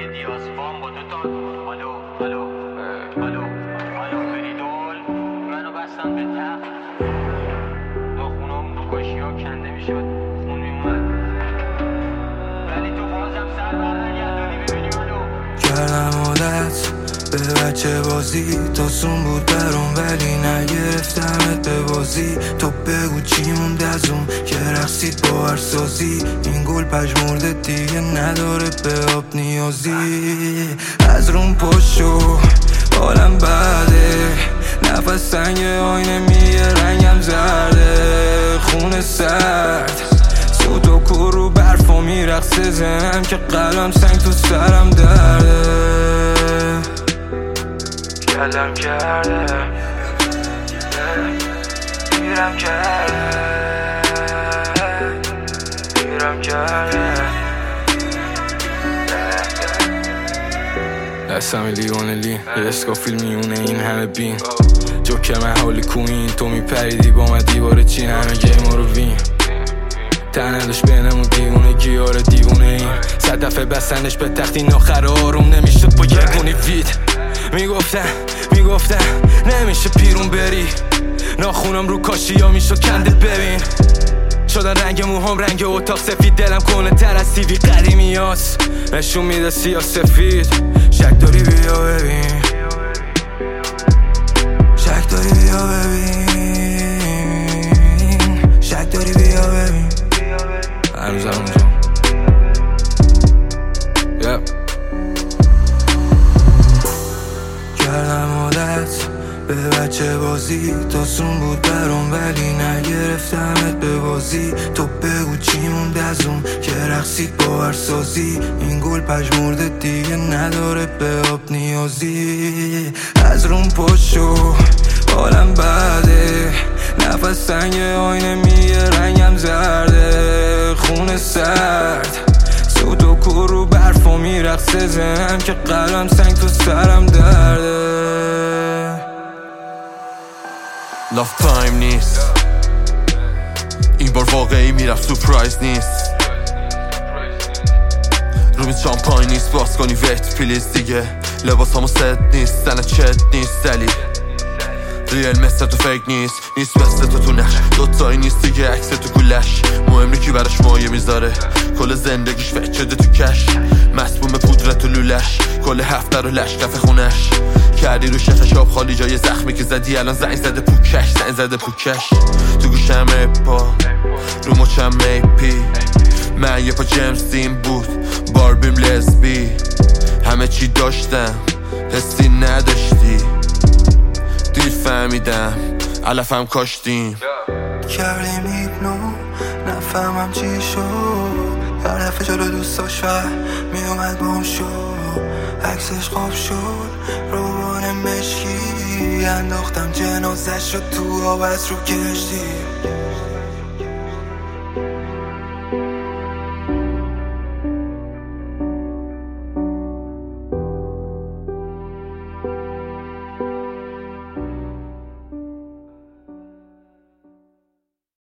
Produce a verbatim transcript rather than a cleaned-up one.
دیاز فام با دو تا الو الو الو الو بریدول منو بستن به تخت ناخونام رو کاشی ها کنده میشد خون میومد ولی تو بازم سر برنگردانی ببینی منو کردم عادت به بچه بازی تا سون بود برام ولی نگرفتمت به بازی. تو بگو چی موند از اون که رقصید با هر سازی. این گل پژمرده دیگه نداره به آب نیازی. از روم پاشو حالم بده نفس سنگ آینه میگه رنگم زرده. خون سرد سوت و کور رو برفا میرقصه زنم که قلم سنگ تو سرم درده. کلم کرده گیرم کرده گیرم کرده دستم لیونه لی یه اسکافیل میونه این همه بین جوکر من حالی کوین تو میپریدی با من دیوار چین همه گیما رو وین تنندش بینمون دیوونه گیاره دیوونه این صد دفعه بستنش به تخت این آخر آروم نمیشد با یه گونی وید. میگفتن میگفتن نمیشه پیرون بری ناخونم رو کاشی یا میشد کنده ببین شدن رنگ موهام رنگ اتاق سفید دلم کنه تر از تیوی قدیمی هاست نشون میده سیاه سفید. شک داری بیا ببین شک داری بیا ببین شک داری بیا ببین هنوزم اونجا yeah. کردم عادت به بچه بازی تا سون بود برام ولی نگرفتمت به بازی. تو بگو چی موند از اون که رقصید با هر سازی. این گل پژمرده دیگه نداره به آب نیازی. از روم پاشو حالم بده نفس سنگ آینه میگه رنگم زرده. خون سرد سوت و کور رو برفا میرقصه زنم که قلم سنگ تو سرم درده. لاف تایم نیست این بار واقعی میرفت سورپرایز نیست رومی شامپاین نیست باز کنی ویت پلیز دیگه لباس همو ست نیست زنه چت نیست دلی ریل مثل تو فیک نیست نیست مثل تو تو نش دوتایی نیست دیگه عکس تو گولش مهم نی کی براش مایه میذاره کل زندگیش فکر شده تو کش مسموم پودرت و لولش کل هفته رو لش کف خونش کردی رو شخش آب خالی جای زخمی که زدی الان زنگ زده پوکش زنگ زده پوکش تو گوشم اپا رو مچم میپی من یه پا جیمز دین بود باربیم لزبی همه چی داشتم حسی نداشتی دیر فهمیدم علفم کاشتیم کردیم ایگنو نفهمم چی شد هر دفعه جلو دوستاش فر میومد بام شد عکسش خواب شد روان مشکی انداختم جنازش شد تو آب از رو کشتی.